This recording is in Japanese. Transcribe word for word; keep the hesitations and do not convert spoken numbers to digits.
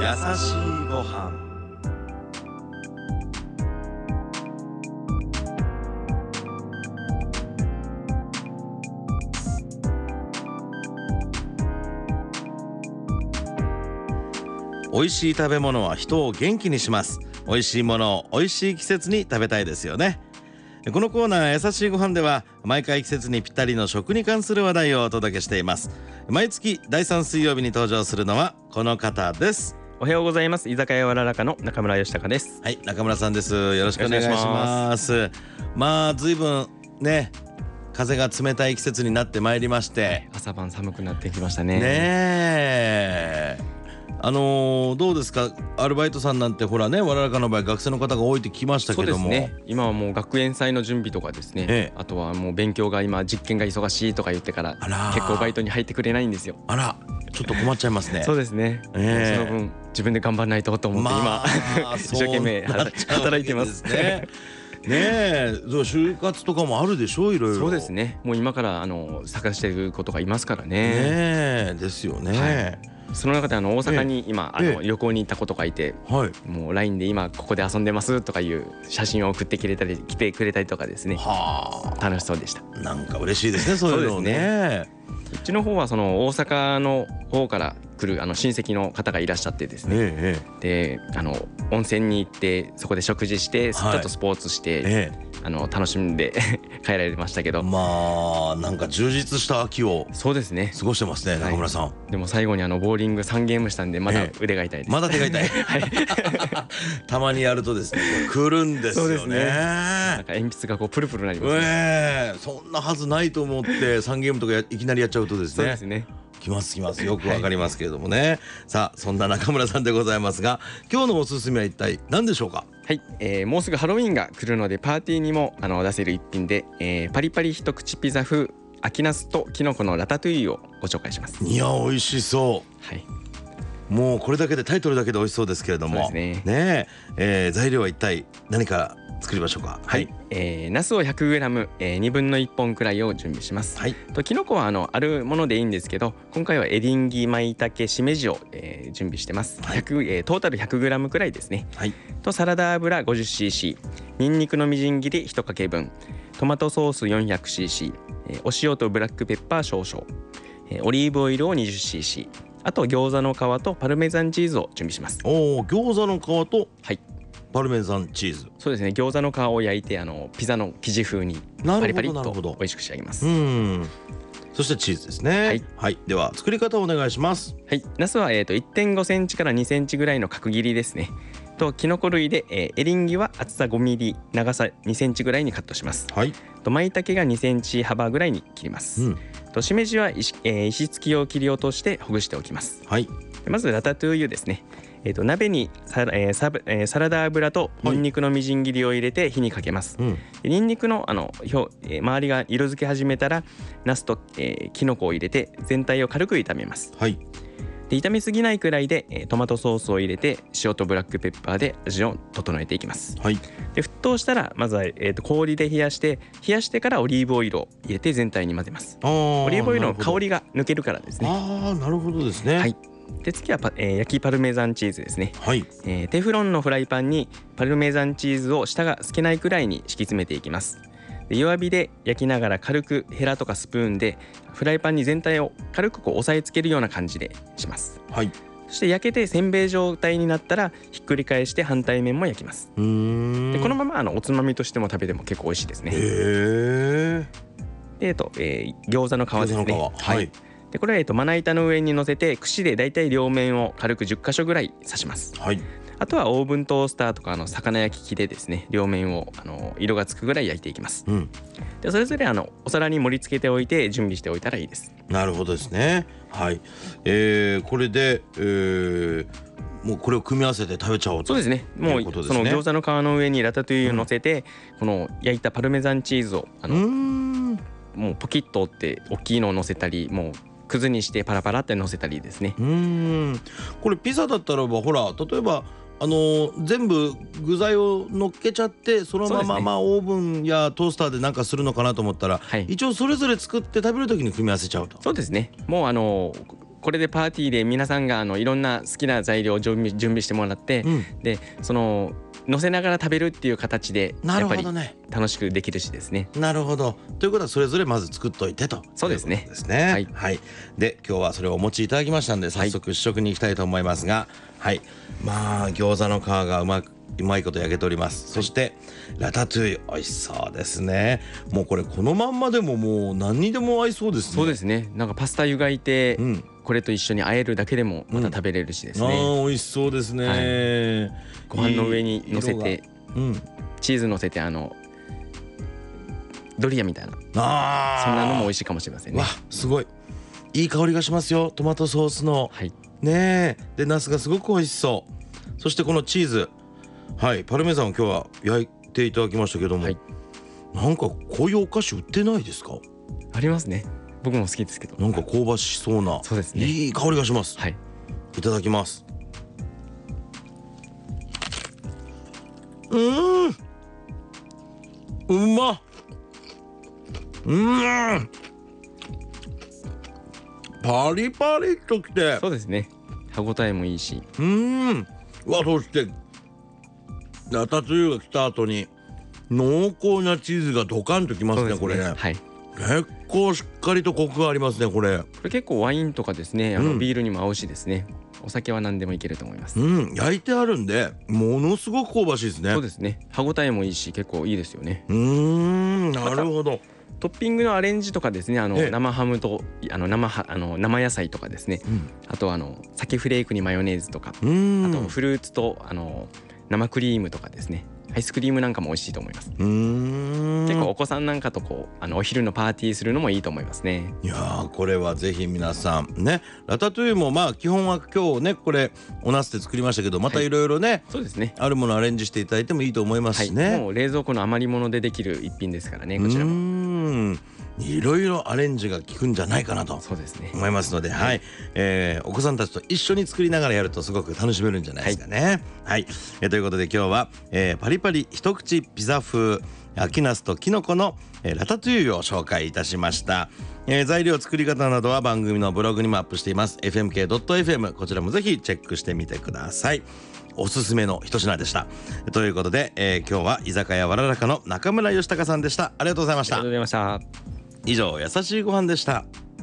優しいご飯。美味しい食べ物は人を元気にします。美味しいものを美味しい季節に食べたいですよね。このコーナー優しいご飯では毎回季節にぴったりの食に関する話題をお届けしています。毎月だいさん水曜日に登場するのはこの方です。 おはようございます。居酒屋わららかの中村義孝です。 はい、中村さんです。よろしくお願いします。まあ随分ね風が冷たい季節になってまいりまして、 朝晩寒くなってきましたね。 ねえあのー、どうですか、アルバイトさんなんてほらね、わららかの場合学生の方が多いって聞きましたけども。 そうですね、今はもう学園祭の準備とかですね、 ええ、 あとはもう勉強が今実験が忙しいとか言ってから結構バイトに入ってくれないんですよ。 あら、ちょっと困っちゃいますね。 そうですね、ええ、その分自分で頑張らないとと思って、まあ、今一生懸命働いてますね。 ねえ、就活とかもあるでしょ、いろいろ。 そうですね、もう今からあの探している子とかいますからね。ねえですよね、はい。 その中であの大阪に今、 ええ、 あの旅行に行った子とかいて、 はい、 もう ライン で今ここで遊んでますとかいう写真を送ってくれたり来てくれたりとかですね、は楽しそうでした。 なんか嬉しいですね、そういうのね。 うちの方はその大阪の方から来るあの親戚の方がいらっしゃってですね、ええ、であの温泉に行ってそこで食事してちょっとスポーツして、はい、ええ、あの楽しんで帰られましたけど、 まあなんか充実した秋をそうですね過ごしてますね、中村さん、はい、 でも最後にあのボーリングさんゲームしたんでまだ腕が痛いです、 ええ、まだ手が痛い、はい、たまにやるとですねくるんですよね。そうですね、 なんか鉛筆がこうプルプルなりますね、 えー、そんなはずないと思ってさんゲームとかいきなりやっちゃうとですね、 そうですね、 きますきます、よくわかりますけれどもね、はい、さあそんな中村さんでございますが、今日のおすすめは一体何でしょうか。 はい、えー、もうすぐハロウィンが来るのでパーティーにもあの出せる一品で、えー、パリパリ一口ピザ風秋ナスとキノコのラタトゥイユをご紹介します。 いや美味しそう、はい、もうこれだけでタイトルだけで美味しそうですけれども、 そうですね、 ねえー、材料は一体何から作りましょうか。 はい、えー、ナスを ひゃくグラム、えー、にぶんのいっぽんくらいを準備します、はい、とキノコはあのあるものでいいんですけど、今回はエリンギ、マイタケ、しめじを、えー、準備してます、はい、えー、トータル ひゃくグラム くらいですね、はい、とサラダ油 ごじゅっシーシー、 ニンニクのみじん切りいちかけぶん、トマトソース よんひゃくシーシー、えー、お塩とブラックペッパー少々、えー、オリーブオイルを にじゅっシーシー、 あと餃子の皮とパルメザンチーズを準備します。 おー、餃子の皮と、 はい、 パルメザンチーズ。 そうですね、餃子の皮を焼いてあのピザの生地風にパリパリっと美味しく仕上げます。 うん、そしてチーズですね。はい、はい、では作り方をお願いします。 はい、ナスは、えー、と いってんごセンチからにセンチぐらいの角切りですね。とキノコ類で、えー、エリンギは厚さごミリ、長さにセンチぐらいにカットします。はい、とマイタケがにセンチ幅ぐらいに切ります。うん、としめじは石、えー、石突きを切り落としてほぐしておきます。はい、でまずラタトゥイユですね。えー、と鍋に サ, えー サ, えー、サラダ油とニンニクのみじん切りを入れて火にかけます。はい、うん、でニンニクの、あの表、えー、周りが色づき始めたらナスと、えー、キノコを入れて全体を軽く炒めます。はい、で炒めすぎないくらいで、えー、トマトソースを入れて塩とブラックペッパーで味を整えていきます。はい、で沸騰したらまずは、えー、と氷で冷やして冷やしてからオリーブオイルを入れて全体に混ぜます。オリーブオイルの香りが抜けるからですね。 ああ、なるほどですね。はい、 で次はパ、えー、焼きパルメザンチーズですね。はい、えー、テフロンのフライパンにパルメザンチーズを下が透けないくらいに敷き詰めていきます。で弱火で焼きながら軽くヘラとかスプーンでフライパンに全体を軽くこう押さえつけるような感じでします。はい、そして焼けてせんべい状態になったらひっくり返して反対面も焼きます。うーん、でこのままあのおつまみとしても食べても結構美味しいですね。へー、で、えっとえー、餃子の皮ですね。はい、はい、でこれは、えっと、まな板の上に乗せて串でだいたい両面を軽くじゅっかしょぐらい刺します。はい、あとはオーブントースターとかあの魚焼き器でですね両面をあの色がつくぐらい焼いていきます。うん、でそれぞれあのお皿に盛り付けておいて準備しておいたらいいです。 なるほどですね。はい、えー、これで、えー、もうこれを組み合わせて食べちゃおうと。 そうですね、もうその餃子の皮の上にラタトゥイユを乗せて、うん、この焼いたパルメザンチーズをあのうーんもうポキッと折って大きいのを乗せたり、もうくずにしてパラパラって乗せたりですね。うーん、これピザだったらばほら例えばあのー、全部具材を乗っけちゃってそのまま、ね、まあオーブンやトースターでなんかするのかなと思ったら、はい、一応それぞれ作って食べるときに組み合わせちゃうと。 そうですね、もうあのーこれでパーティーで皆さんがあのいろんな好きな材料を準備準備してもらって、うん、でその乗せながら食べるっていう形でやっぱり楽しくできるしですね。 なるほど。ということはそれぞれまず作っといてと。 そうですね。 ですね。はい、はい。で今日はそれをお持ちいただきましたんで早速試食に行きたいと思いますが、はい、はい、まあ餃子の皮がうまくうまいこと焼けております。そしてラタトゥイユ美味しそうですね。もうこれこのまんまでももう何にでも合いそうですね。 そうですね。なんかパスタ湯がいて、うん、これと一緒に和えるだけでもまた食べれるしですね、 うん、あ美味しそうですね、はい、 ご飯の上に乗せて、うん、チーズ乗せてあのドリアみたいな、あそんなのも美味しいかもしれませんね。 わすごいいい香りがしますよ。トマトソースの、はい、ねえでナスがすごく美味しそう。そしてこのチーズ、はいパルメザンを今日は焼いていただきましたけども、はい、なんかこういうお菓子売ってないですか？ ありますね。僕も好きですけどなんか香ばしそうな、そうですね、いい香りがします、はい、いただきます。うーんうまっうーんパリパリっときてそうですね歯ごたえもいいしうーんわそしてラタトゥイユが来た後に濃厚なチーズがドカンときますね、これね、はい、結構しっかりとコクがありますねこれ。これ結構ワインとかですねあのビールにも合うしですね、うん、お酒は何でもいけると思います。 うん焼いてあるんでものすごく香ばしいですね。 そうですね歯ごたえもいいし結構いいですよね。 うーんなるほど。 トッピングのアレンジとかですねあの生ハムとあの 生, あの生野菜とかですね、うん、あとあの鮭フレークにマヨネーズとかあとフルーツとあの生クリームとかですねアイスクリームなんかも美味しいと思います。うーん結構お子さんなんかとこうあのお昼のパーティーするのもいいと思いますね。 いやーこれはぜひ皆さんねラタトゥイユもまあ基本は今日ねこれおナスで作りましたけどまたいろいろねそうですねあるものアレンジしていただいてもいいと思いますしね、 はい、もう冷蔵庫の余り物でできる一品ですからねこちらも。うーんいろいろアレンジが効くんじゃないかなと思いますので、はい、えー、お子さんたちと一緒に作りながらやるとすごく楽しめるんじゃないですかね。はい、はい、えー、ということで今日は、えー、パリパリ一口ピザ風秋ナスとキノコの、えー、ラタトゥイユを紹介いたしました。えー、材料作り方などは番組のブログにもアップしています エフエムケードットエフエム こちらもぜひチェックしてみてください。おすすめの一品でした。ということで、えー、今日は居酒屋わららかの中村義孝さんでした。ありがとうございました。 ありがとうございました。 以上、優しいご飯でした。